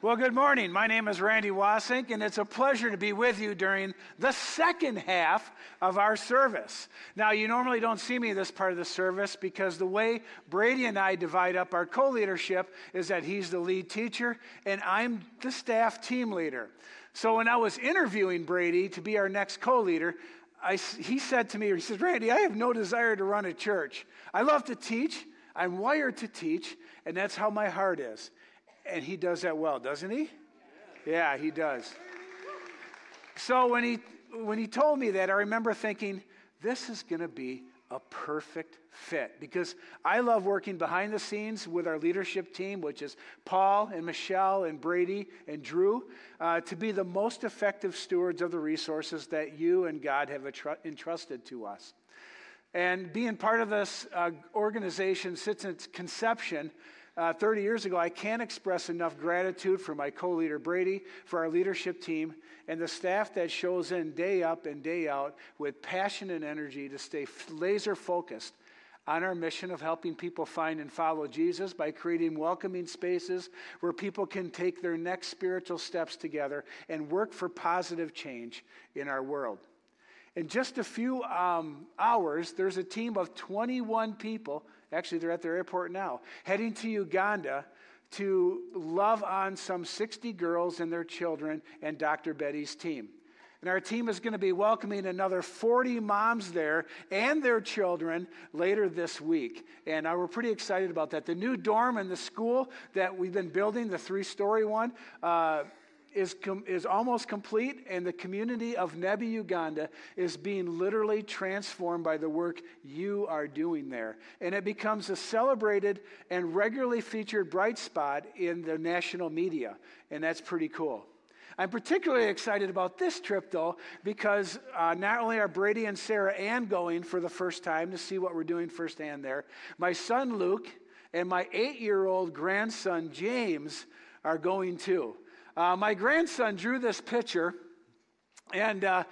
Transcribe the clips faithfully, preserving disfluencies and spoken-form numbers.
Well, good morning. My name is Randy Wasink, and it's a pleasure to be with you during the second half of our service. Now, you normally don't see me this part of the service because the way Brady and I divide up our co-leadership is that he's the lead teacher and I'm the staff team leader. So when I was interviewing Brady to be our next co-leader, I, he said to me, he says, Randy, I have no desire to run a church. I love to teach. I'm wired to teach, and that's how my heart is. And he does that well, doesn't he? Yeah, he does. So when he when he told me that, I remember thinking, this is going to be a perfect fit because I love working behind the scenes with our leadership team, which is Paul and Michelle and Brady and Drew, uh, to be the most effective stewards of the resources that you and God have entrusted to us. And being part of this uh, organization since its conception, Uh, thirty years ago, I can't express enough gratitude for my co-leader Brady, for our leadership team, and the staff that shows in day up and day out with passion and energy to stay laser focused on our mission of helping people find and follow Jesus by creating welcoming spaces where people can take their next spiritual steps together and work for positive change in our world. In just a few um, hours, there's a team of twenty-one people, actually they're at their airport now, heading to Uganda to love on some sixty girls and their children and Doctor Betty's team. And our team is going to be welcoming another forty moms there and their children later this week. And uh, we're pretty excited about that. The new dorm in the school that we've been building, the three-story one, uh, is com- is almost complete, and the community of Nebi, Uganda is being literally transformed by the work you are doing there. And it becomes a celebrated and regularly featured bright spot in the national media, and that's pretty cool. I'm particularly excited about this trip, though, because uh, not only are Brady and Sarah Ann going for the first time to see what we're doing firsthand there, my son Luke and my eight-year-old grandson James are going too. Uh, my grandson drew this picture, and uh,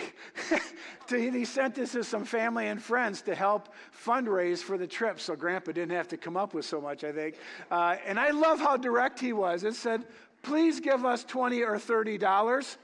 he sent this to some family and friends to help fundraise for the trip, so Grandpa didn't have to come up with so much, I think. Uh, and I love how direct he was. It said, please give us twenty or thirty dollars.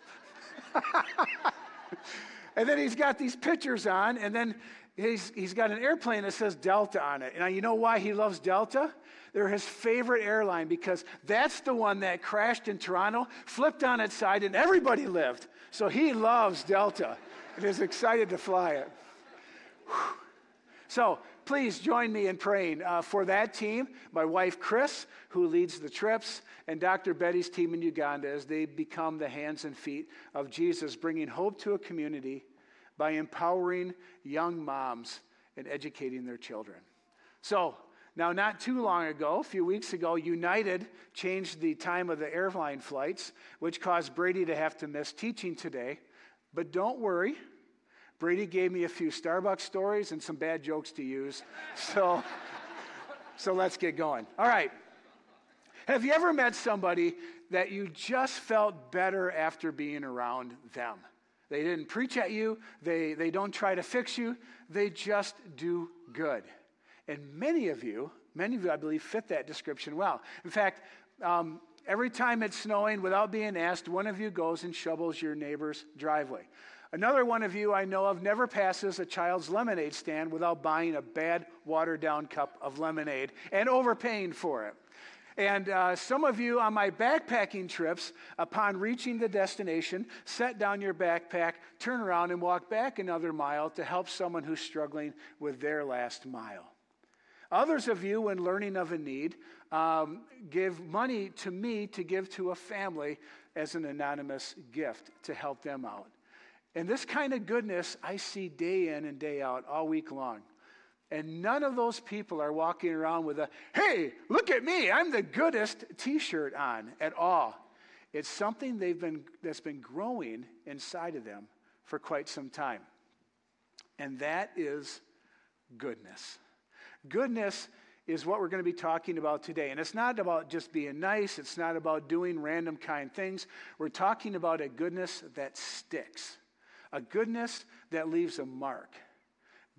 And then he's got these pictures on, and then he's, he's got an airplane that says Delta on it. And now you know why he loves Delta? They're his favorite airline because that's the one that crashed in Toronto, flipped on its side, and everybody lived. So he loves Delta and is excited to fly it. Whew. So please join me in praying uh, for that team, my wife Chris, who leads the trips, and Doctor Betty's team in Uganda as they become the hands and feet of Jesus, bringing hope to a community by empowering young moms and educating their children. So, now, not too long ago, a few weeks ago, United changed the time of the airline flights, which caused Brady to have to miss teaching today. But don't worry, Brady gave me a few Starbucks stories and some bad jokes to use. So, so let's get going. All right. Have you ever met somebody that you just felt better after being around them? They didn't preach at you. They, they don't try to fix you. They just do good. And many of you, many of you, I believe, fit that description well. In fact, um, every time it's snowing, without being asked, one of you goes and shovels your neighbor's driveway. Another one of you I know of never passes a child's lemonade stand without buying a bad, watered-down cup of lemonade and overpaying for it. And uh, some of you on my backpacking trips, upon reaching the destination, set down your backpack, turn around, and walk back another mile to help someone who's struggling with their last mile. Others of you, when learning of a need, um, give money to me to give to a family as an anonymous gift to help them out. And this kind of goodness I see day in and day out all week long. And none of those people are walking around with a, hey, look at me, I'm the goodest t-shirt on at all. It's something they've been that's been growing inside of them for quite some time. And that is goodness. Goodness is what we're going to be talking about today. And it's not about just being nice. It's not about doing random kind things. We're talking about a goodness that sticks. A goodness that leaves a mark.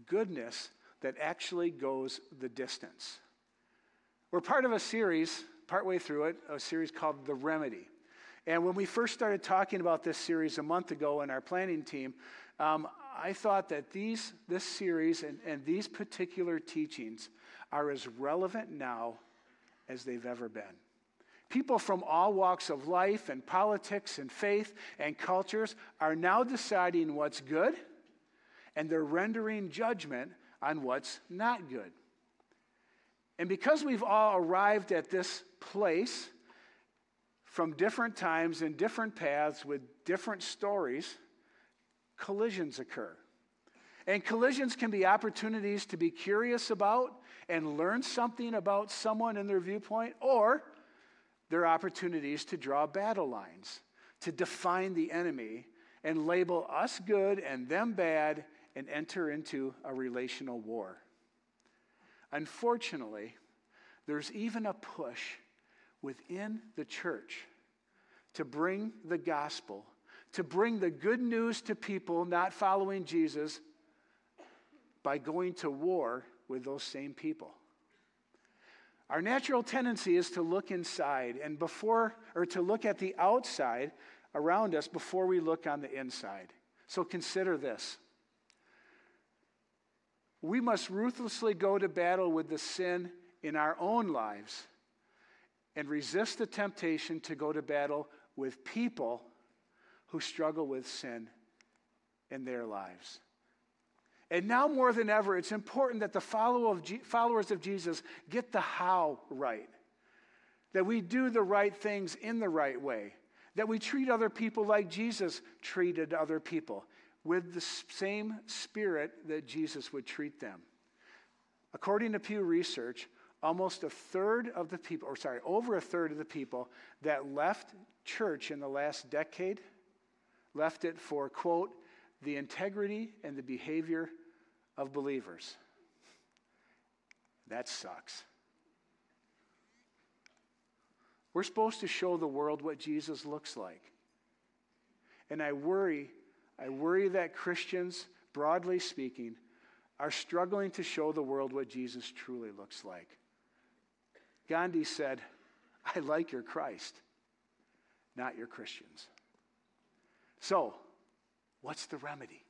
Goodness that actually goes the distance. We're part of a series partway through it, a series called The Remedy. And when we first started talking about this series a month ago in our planning team, um, I thought that these, this series and, and these particular teachings are as relevant now as they've ever been. People from all walks of life and politics and faith and cultures are now deciding what's good, and they're rendering judgment on what's not good. And because we've all arrived at this place from different times and different paths with different stories, collisions occur. And collisions can be opportunities to be curious about and learn something about someone and their viewpoint, or they're opportunities to draw battle lines, to define the enemy and label us good and them bad and enter into a relational war. Unfortunately, there's even a push within the church to bring the gospel, to bring the good news to people not following Jesus by going to war with those same people. Our natural tendency is to look inside and before, or to look at the outside around us before we look on the inside. So consider this. We must ruthlessly go to battle with the sin in our own lives and resist the temptation to go to battle with people who struggle with sin in their lives. And now more than ever, it's important that the follow of G- followers of Jesus get the how right. That we do the right things in the right way. That we treat other people like Jesus treated other people, with the same spirit that Jesus would treat them. According to Pew Research, almost a third of the people, or sorry, over a third of the people that left church in the last decade left it for, quote, the integrity and the behavior of believers. That sucks. We're supposed to show the world what Jesus looks like. And I worry, I worry that Christians, broadly speaking, are struggling to show the world what Jesus truly looks like. Gandhi said, I like your Christ, not your Christians. So, what's the remedy?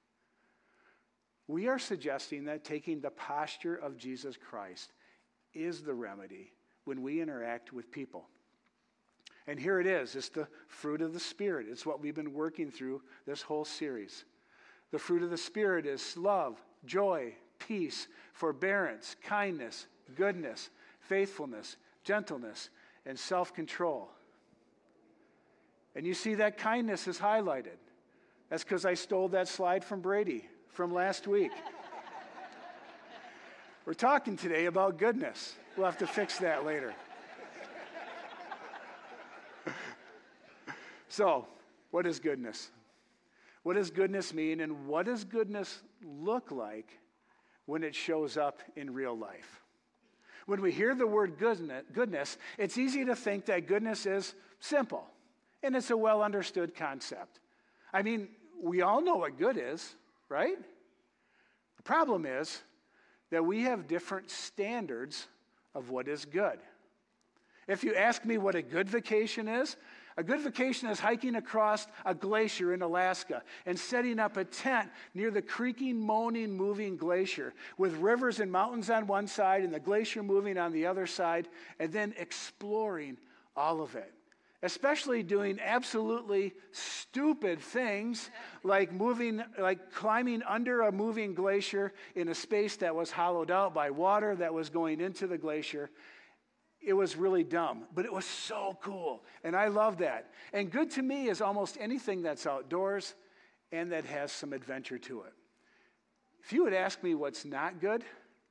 We are suggesting that taking the posture of Jesus Christ is the remedy when we interact with people. And here it is. It's the fruit of the Spirit. It's what we've been working through this whole series. The fruit of the Spirit is love, joy, peace, forbearance, kindness, goodness, faithfulness, gentleness, and self-control. And you see that kindness is highlighted. That's because I stole that slide from Brady from last week. We're talking today about goodness. We'll have to fix that later. So, what is goodness? What does goodness mean, and what does goodness look like when it shows up in real life? When we hear the word goodness, it's easy to think that goodness is simple, and it's a well-understood concept. I mean, we all know what good is, right? The problem is that we have different standards of what is good. If you ask me what a good vacation is, a good vacation is hiking across a glacier in Alaska and setting up a tent near the creaking, moaning, moving glacier with rivers and mountains on one side and the glacier moving on the other side, and then exploring all of it. Especially doing absolutely stupid things like moving, like climbing under a moving glacier in a space that was hollowed out by water that was going into the glacier. It was really dumb, but it was so cool, and I love that. And good to me is almost anything that's outdoors and that has some adventure to it. If you would ask me what's not good,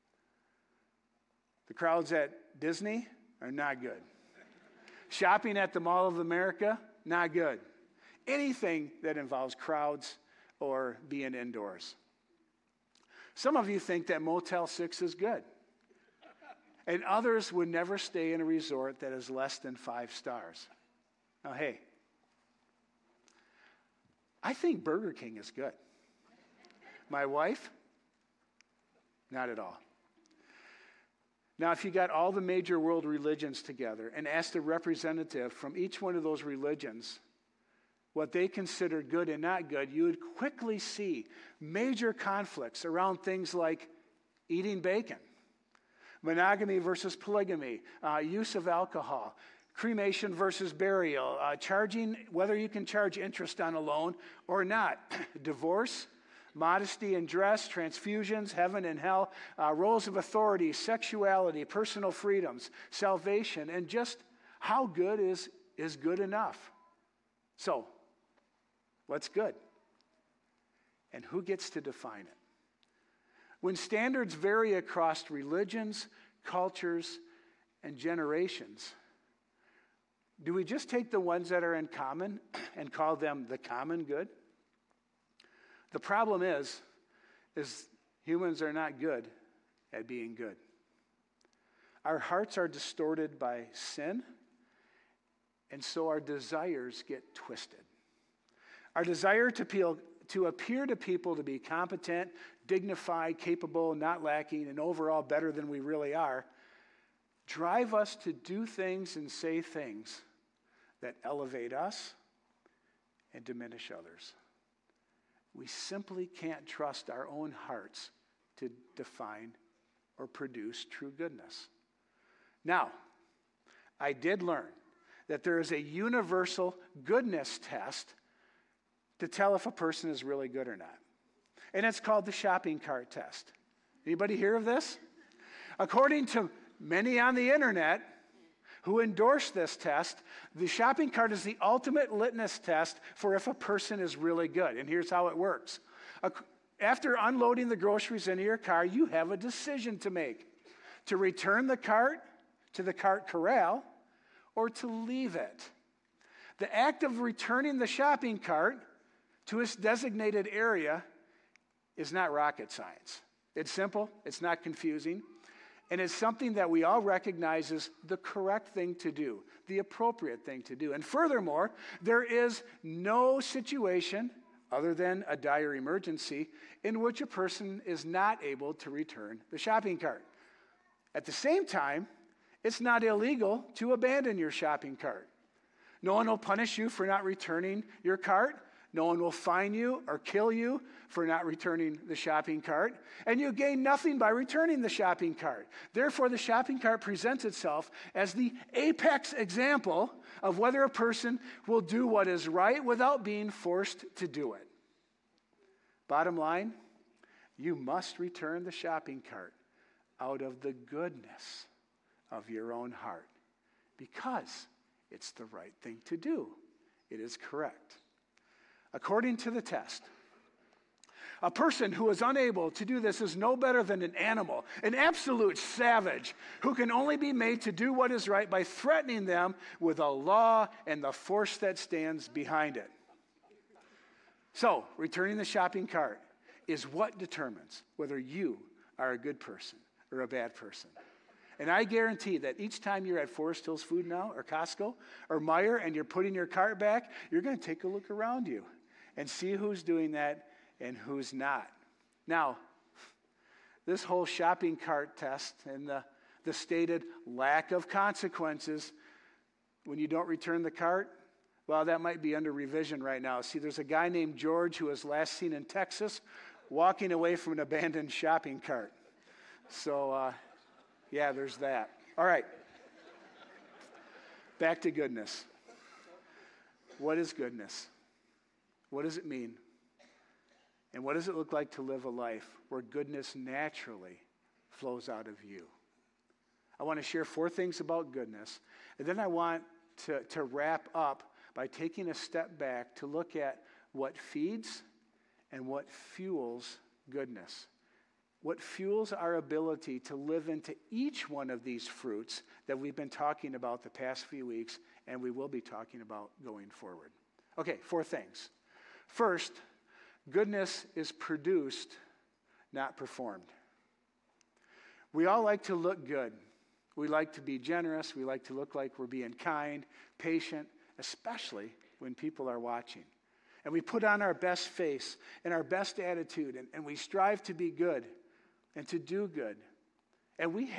the crowds at Disney are not good. Shopping at the Mall of America, not good. Anything that involves crowds or being indoors. Some of you think that Motel six is good. And others would never stay in a resort that is less than five stars. Now, hey, I think Burger King is good. My wife, not at all. Now, if you got all the major world religions together and asked a representative from each one of those religions what they consider good and not good, you would quickly see major conflicts around things like eating bacon, monogamy versus polygamy, uh, use of alcohol, cremation versus burial, uh, charging, whether you can charge interest on a loan or not, divorce, modesty and dress, transfusions, heaven and hell, uh, roles of authority, sexuality, personal freedoms, salvation, and just how good is, is good enough. So, what's good? And who gets to define it? When standards vary across religions, cultures, and generations, do we just take the ones that are in common and call them the common good? The problem is, is humans are not good at being good. Our hearts are distorted by sin, and so our desires get twisted. Our desire to appeal, to appear to people to be competent, dignified, capable, not lacking, and overall better than we really are, drive us to do things and say things that elevate us and diminish others. We simply can't trust our own hearts to define or produce true goodness. Now, I did learn that there is a universal goodness test to tell if a person is really good or not. And it's called the shopping cart test. Anybody hear of this? According to many on the internet who endorse this test, the shopping cart is the ultimate litmus test for if a person is really good. And here's how it works. After unloading the groceries into your car, you have a decision to make: to return the cart to the cart corral or to leave it. The act of returning the shopping cart to its designated area is not rocket science. It's simple, it's not confusing, and it's something that we all recognize as the correct thing to do, the appropriate thing to do. And furthermore, there is no situation other than a dire emergency in which a person is not able to return the shopping cart. At the same time, it's not illegal to abandon your shopping cart. No one will punish you for not returning your cart. No one will fine you or kill you for not returning the shopping cart. And you gain nothing by returning the shopping cart. Therefore, the shopping cart presents itself as the apex example of whether a person will do what is right without being forced to do it. Bottom line, you must return the shopping cart out of the goodness of your own heart because it's the right thing to do. It is correct. According to the test, a person who is unable to do this is no better than an animal, an absolute savage who can only be made to do what is right by threatening them with a law and the force that stands behind it. So, returning the shopping cart is what determines whether you are a good person or a bad person. And I guarantee that each time you're at Forest Hills Food Now or Costco or Meijer and you're putting your cart back, you're going to take a look around you and see who's doing that and who's not. Now, this whole shopping cart test and the, the stated lack of consequences when you don't return the cart, well, that might be under revision right now. See, there's a guy named George who was last seen in Texas walking away from an abandoned shopping cart. So, uh, yeah, there's that. All right. Back to goodness. What is goodness? What does it mean? And what does it look like to live a life where goodness naturally flows out of you? I want to share four things about goodness, and then I want to, to wrap up by taking a step back to look at what feeds and what fuels goodness. What fuels our ability to live into each one of these fruits that we've been talking about the past few weeks and we will be talking about going forward. Okay, four things. First, goodness is produced, not performed. We all like to look good. We like to be generous. We like to look like we're being kind, patient, especially when people are watching. And we put on our best face and our best attitude, and, and we strive to be good and to do good. And we have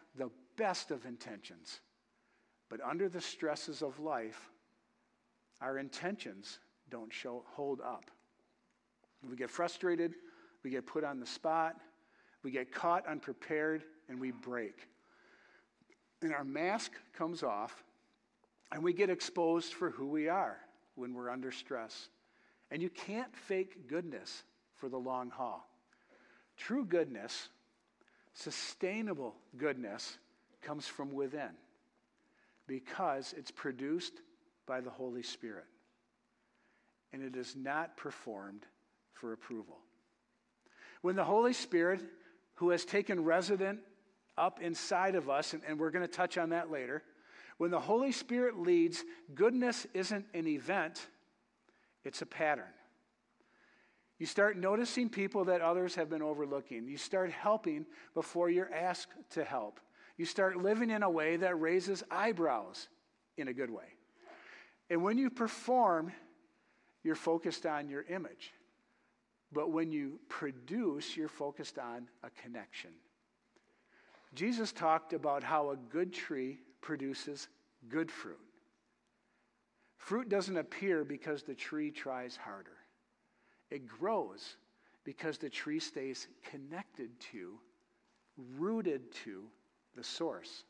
the best of intentions. But under the stresses of life, our intentions don't show, hold up. We get frustrated, we get put on the spot, we get caught unprepared, and we break. And our mask comes off, and we get exposed for who we are when we're under stress. And you can't fake goodness for the long haul. True goodness, sustainable goodness, comes from within because it's produced by the Holy Spirit. And it is not performed for approval. When the Holy Spirit, who has taken resident up inside of us, and, and we're going to touch on that later, when the Holy Spirit leads, goodness isn't an event, it's a pattern. You start noticing people that others have been overlooking. You start helping before you're asked to help. You start living in a way that raises eyebrows in a good way. And when you perform, you're focused on your image. But when you produce, you're focused on a connection. Jesus talked about how a good tree produces good fruit. Fruit doesn't appear because the tree tries harder. It grows because the tree stays connected to, rooted to the source.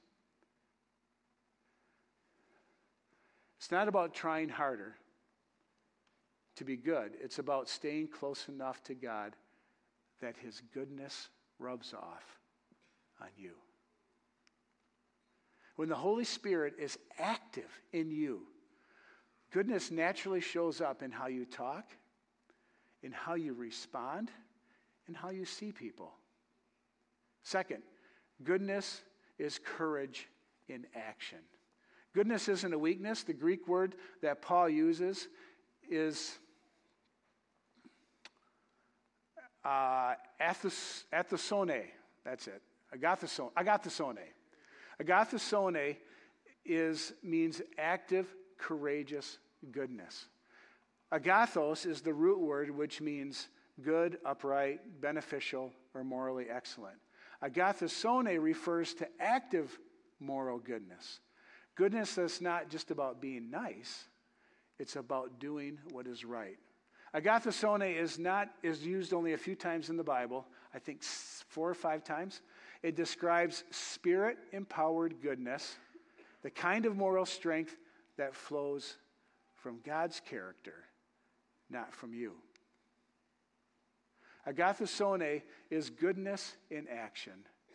It's not about trying harder to be good. It's about staying close enough to God that his goodness rubs off on you. When the Holy Spirit is active in you, goodness naturally shows up in how you talk, in how you respond, and how you see people. Second, goodness is courage in action. Goodness isn't a weakness. The Greek word that Paul uses is uh, athos, athosone. That's it. Agathosone. Agathosone. Agathosone is, means active, courageous goodness. Agathos is the root word which means good, upright, beneficial, or morally excellent. Agathosone refers to active moral goodness. Goodness that's not just about being nice, it's about doing what is right. Agathosone is not is used only a few times in the Bible, I think four or five times. It describes spirit-empowered goodness, the kind of moral strength that flows from God's character, not from you. Agathosone is goodness in action,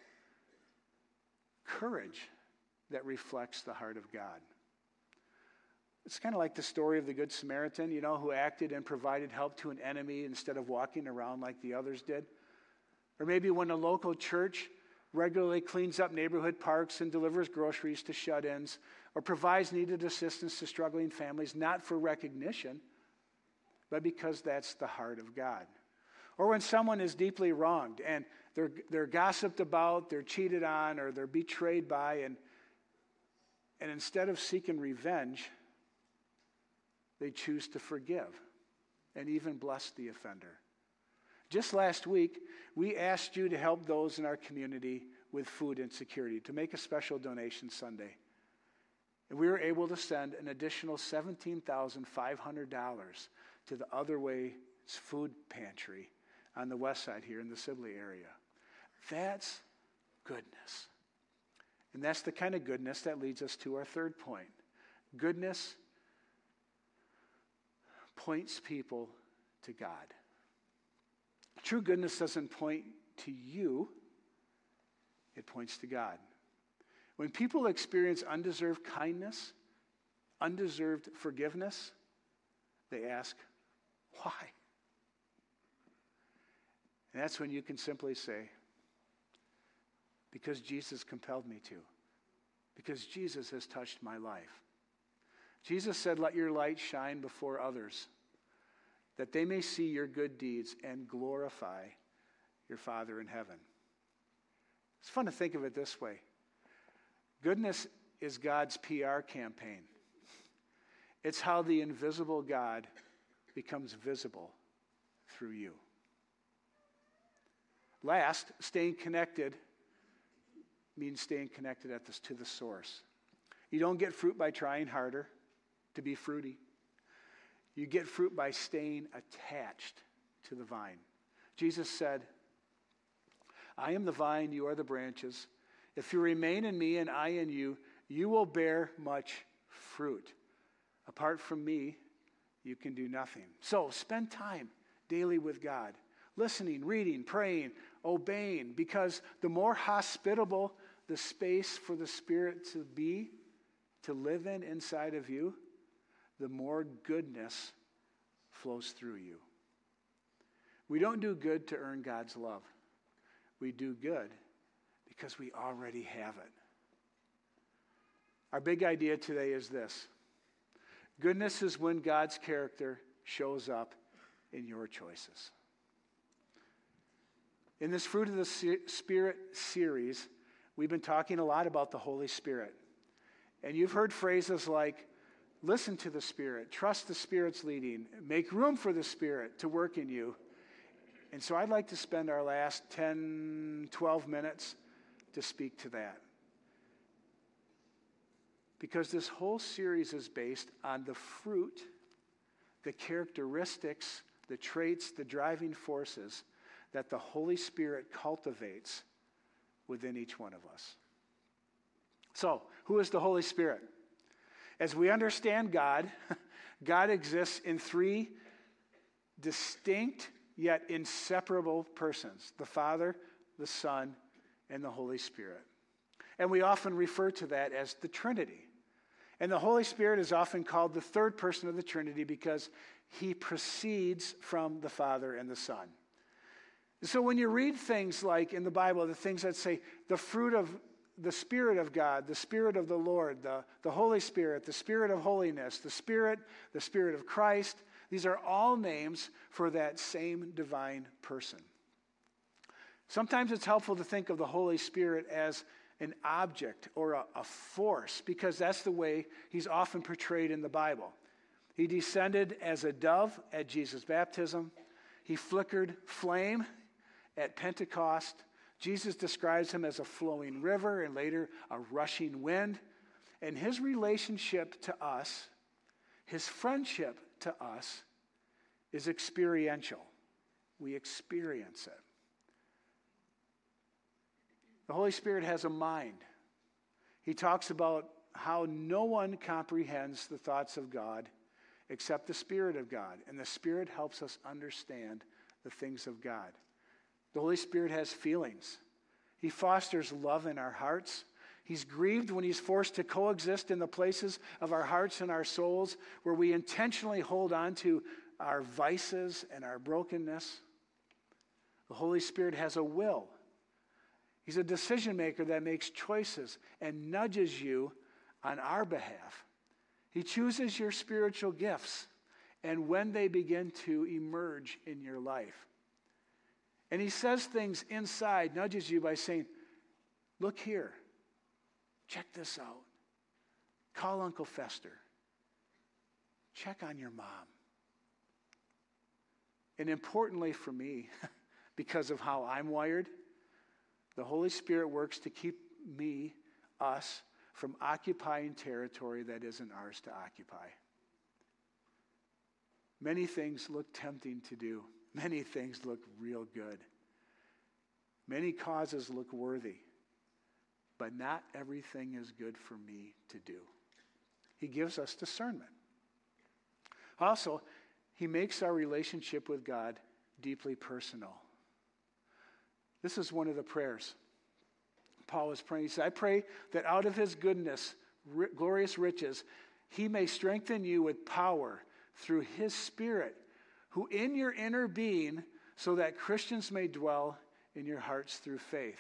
courage that reflects the heart of God. It's kind of like the story of the Good Samaritan, you know, who acted and provided help to an enemy instead of walking around like the others did. Or maybe when a local church regularly cleans up neighborhood parks and delivers groceries to shut-ins, or provides needed assistance to struggling families, not for recognition, but because that's the heart of God. Or when someone is deeply wronged and they're, they're gossiped about, they're cheated on, or they're betrayed by, and, and instead of seeking revenge, they choose to forgive and even bless the offender. Just last week, we asked you to help those in our community with food insecurity, to make a special donation Sunday. And we were able to send an additional seventeen thousand five hundred dollars to the Other Way Food Pantry on the west side here in the Sibley area. That's goodness. And that's the kind of goodness that leads us to our third point. Goodness points people to God. True goodness doesn't point to you, it points to God. When people experience undeserved kindness, undeserved forgiveness, they ask, why? And that's when you can simply say, because Jesus compelled me to. Because Jesus has touched my life. Jesus said, let your light shine before others, that they may see your good deeds and glorify your Father in heaven. It's fun to think of it this way. Goodness is God's P R campaign. It's how the invisible God becomes visible through you. Last, staying connected means staying connected at this, to the source. You don't get fruit by trying harder to be fruity. You get fruit by staying attached to the vine. Jesus said, I am the vine, you are the branches. If you remain in me and I in you, you will bear much fruit. Apart from me, you can do nothing. So spend time daily with God, listening, reading, praying, obeying, because the more hospitable the space for the Spirit to be, to live in inside of you, the more goodness flows through you. We don't do good to earn God's love. We do good because we already have it. Our big idea today is this. Goodness is when God's character shows up in your choices. In this Fruit of the Spirit series, we've been talking a lot about the Holy Spirit. And you've heard phrases like, listen to the Spirit, trust the Spirit's leading, make room for the Spirit to work in you. And so I'd like to spend our last ten, twelve minutes to speak to that. Because this whole series is based on the fruit, the characteristics, the traits, the driving forces that the Holy Spirit cultivates within each one of us. So, who is the Holy Spirit? As we understand God, God exists in three distinct yet inseparable persons: the Father, the Son, and the Holy Spirit. And we often refer to that as the Trinity. And the Holy Spirit is often called the third person of the Trinity because he proceeds from the Father and the Son. So when you read things like in the Bible, the things that say the fruit of the Spirit of God, the Spirit of the Lord, the, the Holy Spirit, the Spirit of holiness, the Spirit, the Spirit of Christ, these are all names for that same divine person. Sometimes it's helpful to think of the Holy Spirit as an object or a, a force, because that's the way he's often portrayed in the Bible. He descended as a dove at Jesus' baptism. He flickered flame at Pentecost. Jesus describes him as a flowing river and later a rushing wind. And his relationship to us, his friendship to us, is experiential. We experience it. The Holy Spirit has a mind. He talks about how no one comprehends the thoughts of God except the Spirit of God. And the Spirit helps us understand the things of God. The Holy Spirit has feelings. He fosters love in our hearts. He's grieved when he's forced to coexist in the places of our hearts and our souls where we intentionally hold on to our vices and our brokenness. The Holy Spirit has a will. He's a decision maker that makes choices and nudges you on our behalf. He chooses your spiritual gifts and when they begin to emerge in your life. And he says things inside, nudges you by saying, look here, check this out. Call Uncle Fester. Check on your mom. And importantly for me, because of how I'm wired, the Holy Spirit works to keep me, us, from occupying territory that isn't ours to occupy. Many things look tempting to do. Many things look real good. Many causes look worthy. But not everything is good for me to do. He gives us discernment. Also, he makes our relationship with God deeply personal. This is one of the prayers Paul was praying. He said, I pray that out of his goodness, r- glorious riches, he may strengthen you with power through his Spirit, who in your inner being, so that Christians may dwell in your hearts through faith.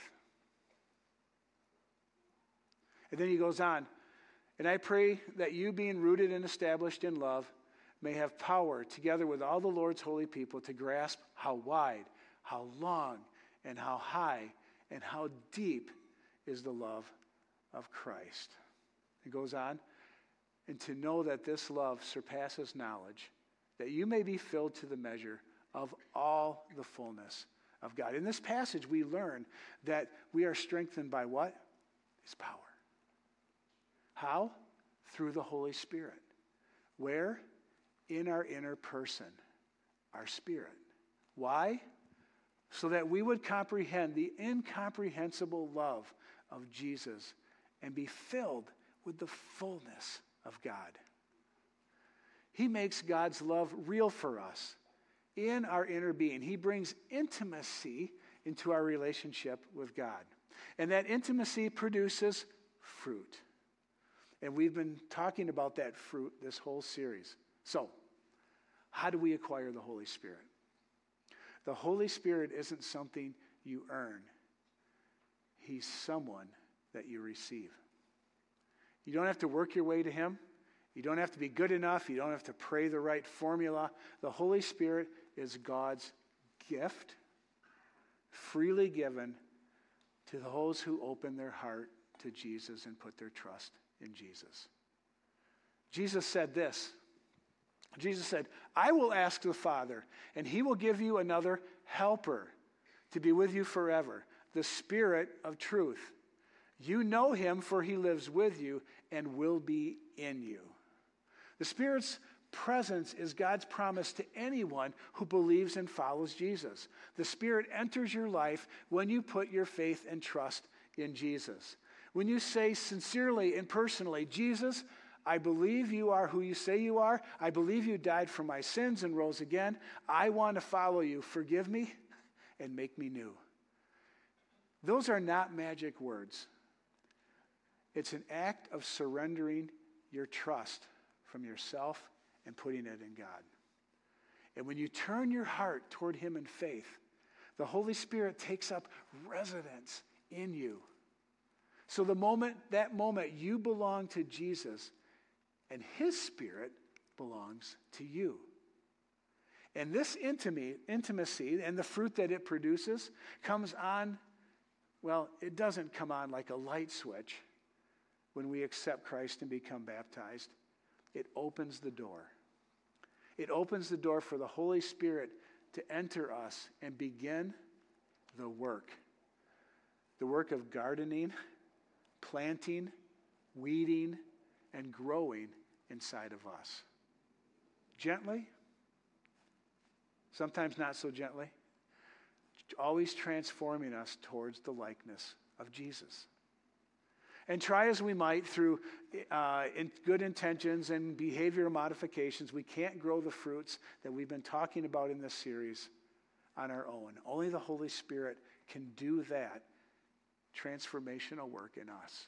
And then he goes on, and I pray that you, being rooted and established in love, may have power, together with all the Lord's holy people, to grasp how wide, how long, and how high, and how deep is the love of Christ. It goes on, and to know that this love surpasses knowledge, that you may be filled to the measure of all the fullness of God. In this passage, we learn that we are strengthened by what? is power. How? Through the Holy Spirit. Where? In our inner person, our spirit. Why? So that we would comprehend the incomprehensible love of Jesus and be filled with the fullness of God. He makes God's love real for us in our inner being. He brings intimacy into our relationship with God. And that intimacy produces fruit. And we've been talking about that fruit this whole series. So, how do we acquire the Holy Spirit? The Holy Spirit isn't something you earn. He's someone that you receive. You don't have to work your way to him. You don't have to be good enough. You don't have to pray the right formula. The Holy Spirit is God's gift, freely given to those who open their heart to Jesus and put their trust in Jesus. Jesus said this. Jesus said, I will ask the Father, and he will give you another helper to be with you forever, the Spirit of truth. You know him, for he lives with you and will be in you. The Spirit's presence is God's promise to anyone who believes and follows Jesus. The Spirit enters your life when you put your faith and trust in Jesus. When you say sincerely and personally, Jesus, I believe you are who you say you are. I believe you died for my sins and rose again. I want to follow you. Forgive me and make me new. Those are not magic words. It's an act of surrendering your trust from yourself and putting it in God. And when you turn your heart toward him in faith, the Holy Spirit takes up residence in you. So the moment, that moment you belong to Jesus, and his Spirit belongs to you. And this intimacy, intimacy and the fruit that it produces comes on, well, it doesn't come on like a light switch when we accept Christ and become baptized. It opens the door. It opens the door for the Holy Spirit to enter us and begin the work. The work of gardening, planting, weeding, and growing inside of us. Gently, sometimes not so gently, always transforming us towards the likeness of Jesus. And try as we might through uh, in good intentions and behavioral modifications, we can't grow the fruits that we've been talking about in this series on our own. Only the Holy Spirit can do that transformational work in us.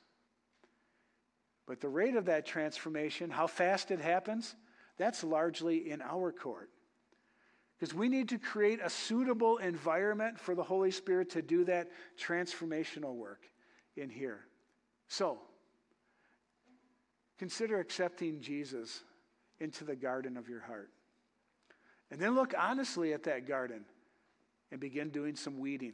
But the rate of that transformation, how fast it happens, that's largely in our court. Because we need to create a suitable environment for the Holy Spirit to do that transformational work in here. So, consider accepting Jesus into the garden of your heart. And then look honestly at that garden and begin doing some weeding.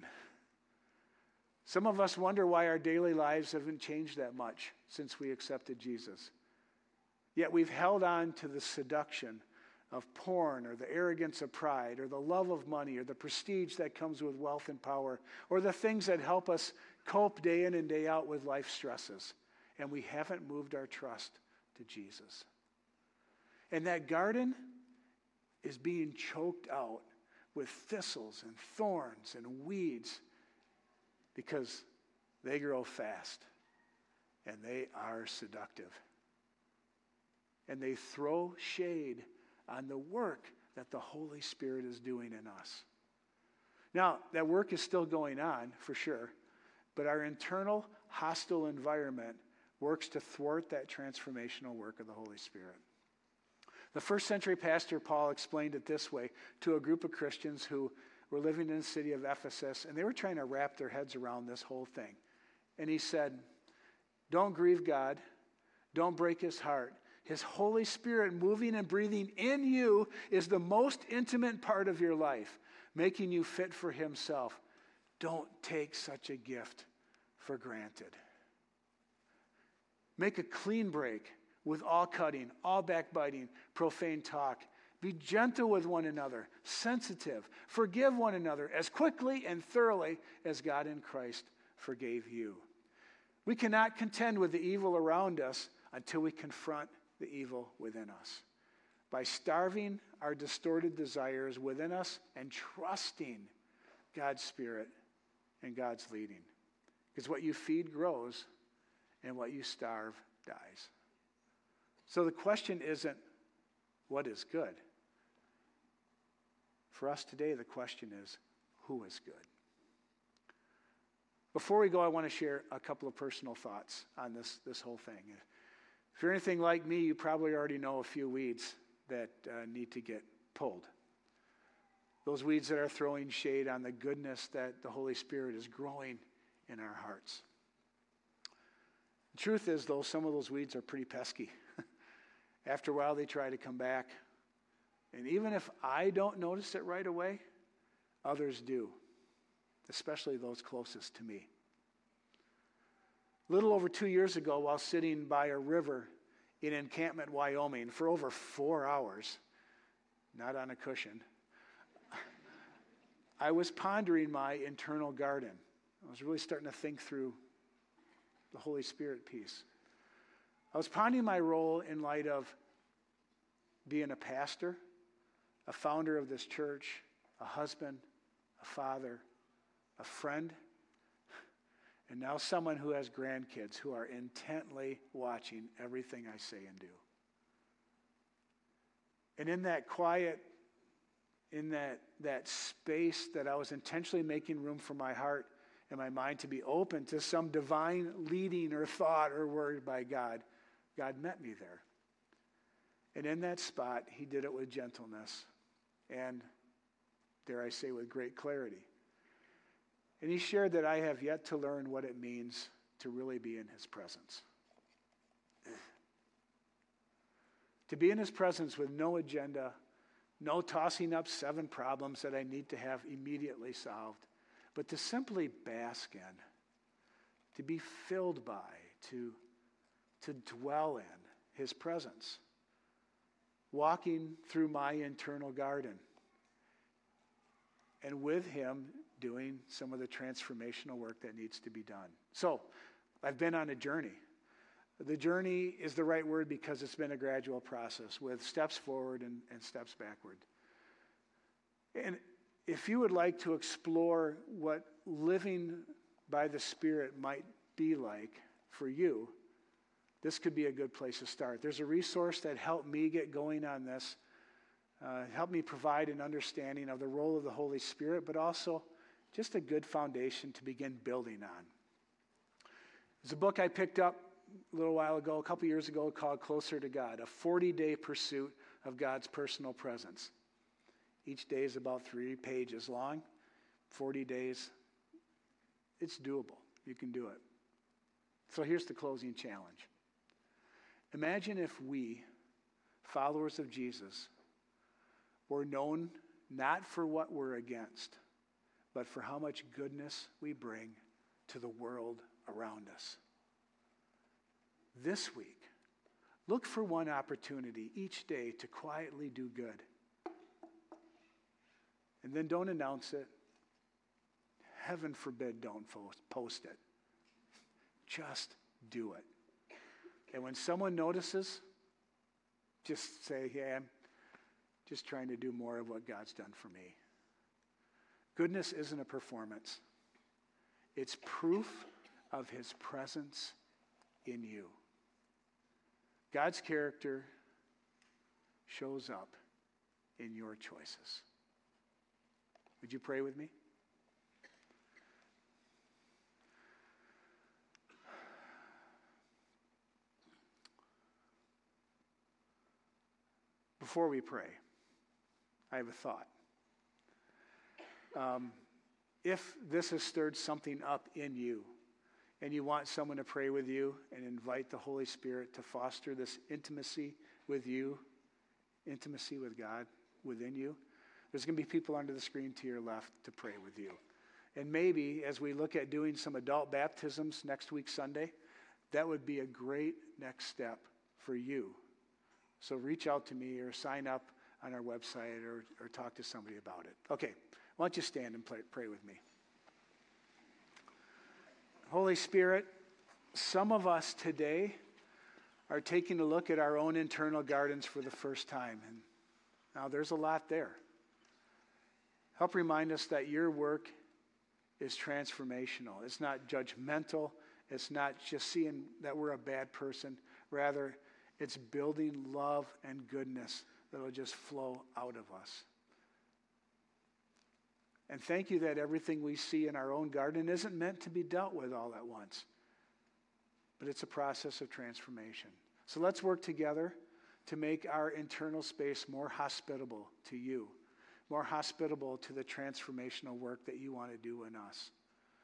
Some of us wonder why our daily lives haven't changed that much since we accepted Jesus. Yet we've held on to the seduction of porn or the arrogance of pride or the love of money or the prestige that comes with wealth and power or the things that help us cope day in and day out with life stresses. And we haven't moved our trust to Jesus. And that garden is being choked out with thistles and thorns and weeds because they grow fast and they are seductive. And they throw shade on the work that the Holy Spirit is doing in us. Now, that work is still going on, for sure, but our internal hostile environment works to thwart that transformational work of the Holy Spirit. The first century pastor Paul explained it this way to a group of Christians who were living in the city of Ephesus, and they were trying to wrap their heads around this whole thing. And he said, don't grieve God. Don't break his heart. His Holy Spirit moving and breathing in you is the most intimate part of your life, making you fit for himself. Don't take such a gift for granted. Make a clean break with all cutting, all backbiting, profane talk. Be gentle with one another, sensitive. Forgive one another as quickly and thoroughly as God in Christ forgave you. We cannot contend with the evil around us until we confront the evil within us. By starving our distorted desires within us and trusting God's Spirit and God's leading. Because what you feed grows, and what you starve dies. So the question isn't, what is good? For us today, the question is, who is good? Before we go, I want to share a couple of personal thoughts on this, this whole thing. If you're anything like me, you probably already know a few weeds that uh, need to get pulled. Those weeds that are throwing shade on the goodness that the Holy Spirit is growing in our hearts. The truth is, though, some of those weeds are pretty pesky. After a while, they try to come back. And even if I don't notice it right away, others do, especially those closest to me. A little over two years ago, while sitting by a river in Encampment, Wyoming, for over four hours, not on a cushion, I was pondering my internal garden. I was really starting to think through the Holy Spirit piece. I was pondering my role in light of being a pastor, a founder of this church, a husband, a father, a friend, and now someone who has grandkids who are intently watching everything I say and do. And in that quiet, in that, that space that I was intentionally making room for my heart and my mind to be open to some divine leading or thought or word by God, God met me there. And in that spot, he did it with gentleness and, dare I say, with great clarity. And he shared that I have yet to learn what it means to really be in his presence. To be in his presence with no agenda, no tossing up seven problems that I need to have immediately solved, but to simply bask in, to be filled by, to, to dwell in his presence, walking through my internal garden, and with him doing some of the transformational work that needs to be done. So, I've been on a journey. The journey is the right word because it's been a gradual process with steps forward and, and steps backward. And if you would like to explore what living by the Spirit might be like for you, this could be a good place to start. There's a resource that helped me get going on this, uh, helped me provide an understanding of the role of the Holy Spirit, but also just a good foundation to begin building on. There's a book I picked up a little while ago, a couple years ago, called Closer to God, a forty-day pursuit of God's personal presence. Each day is about three pages long, forty days. It's doable. You can do it. So here's the closing challenge. Imagine if we, followers of Jesus, were known not for what we're against, but for how much goodness we bring to the world around us. This week, look for one opportunity each day to quietly do good. And then don't announce it. Heaven forbid don't post it. Just do it. And when someone notices, just say, yeah, I'm just trying to do more of what God's done for me. Goodness isn't a performance. It's proof of his presence in you. God's character shows up in your choices. Would you pray with me? Before we pray, I have a thought. Um, if this has stirred something up in you, and you want someone to pray with you and invite the Holy Spirit to foster this intimacy with you, intimacy with God within you, there's going to be people under the screen to your left to pray with you. And maybe as we look at doing some adult baptisms next week Sunday, that would be a great next step for you. So reach out to me or sign up on our website or, or talk to somebody about it. Okay, why don't you stand and pray, pray with me. Holy Spirit, some of us today are taking a look at our own internal gardens for the first time. And now there's a lot there. Help remind us that your work is transformational. It's not judgmental. It's not just seeing that we're a bad person. Rather, it's building love and goodness that will just flow out of us. And thank you that everything we see in our own garden isn't meant to be dealt with all at once. But it's a process of transformation. So let's work together to make our internal space more hospitable to you, more hospitable to the transformational work that you want to do in us,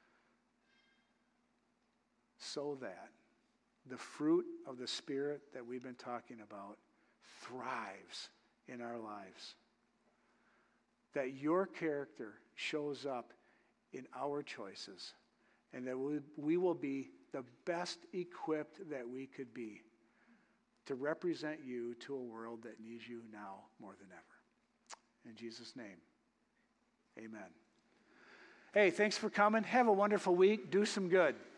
so that the fruit of the Spirit that we've been talking about thrives in our lives. That your character shows up in our choices, and that we, we will be the best equipped that we could be to represent you to a world that needs you now more than ever. In Jesus' name, amen. Hey, thanks for coming. Have a wonderful week. Do some good.